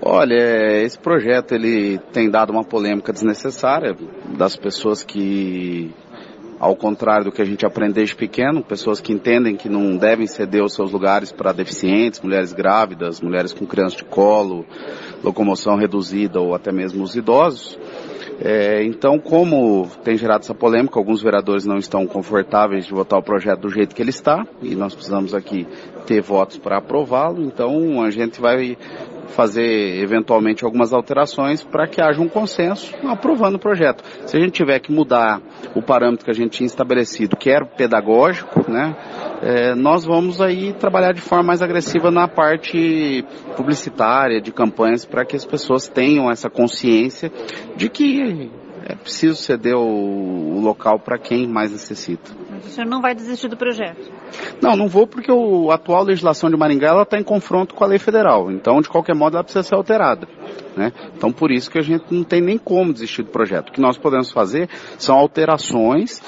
Olha, esse projeto ele tem dado uma polêmica desnecessária das pessoas que, ao contrário do que a gente aprende desde pequeno, pessoas que entendem que não devem ceder os seus lugares para deficientes, mulheres grávidas, mulheres com crianças de colo, locomoção reduzida ou até mesmo os idosos. Então, como tem gerado essa polêmica, alguns vereadores não estão confortáveis de votar o projeto do jeito que ele está, e nós precisamos aqui ter votos para aprová-lo, então a gente vai fazer eventualmente algumas alterações para que haja um consenso aprovando o projeto. Se a gente tiver que mudar o parâmetro que a gente tinha estabelecido, que era pedagógico, né, nós vamos aí trabalhar de forma mais agressiva na parte publicitária, de campanhas, para que as pessoas tenham essa consciência de que é preciso ceder o local para quem mais necessita. Mas o senhor não vai desistir do projeto? Não vou, porque a atual legislação de Maringá está em confronto com a lei federal. Então, de qualquer modo, ela precisa ser alterada, né? Então, por isso que a gente não tem nem como desistir do projeto. O que nós podemos fazer são alterações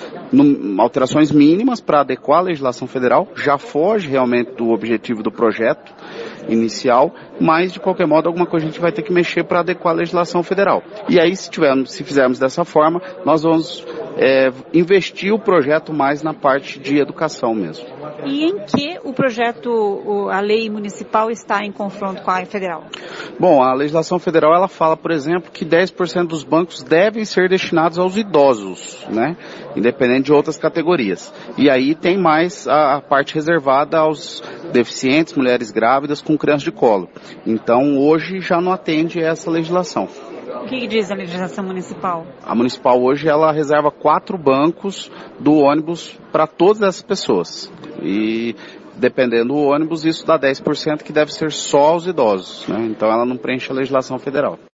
mínimas para adequar a legislação federal. Já foge realmente do objetivo do projeto inicial, mas, de qualquer modo, alguma coisa a gente vai ter que mexer para adequar a legislação federal. E aí, se fizermos dessa forma, nós vamos investir o projeto mais na parte de educação mesmo. E em que o projeto, a lei municipal está em confronto com a federal? Bom, a legislação federal, ela fala, por exemplo, que 10% dos bancos devem ser destinados aos idosos, né? Independente de outras categorias. E aí tem mais a parte reservada aos deficientes, mulheres grávidas com crianças de colo. Então, hoje já não atende essa legislação. O que diz a legislação municipal? A municipal hoje, ela reserva 4 bancos do ônibus para todas essas pessoas. E dependendo do ônibus, isso dá 10%, que deve ser só aos idosos, né? Então ela não preenche a legislação federal.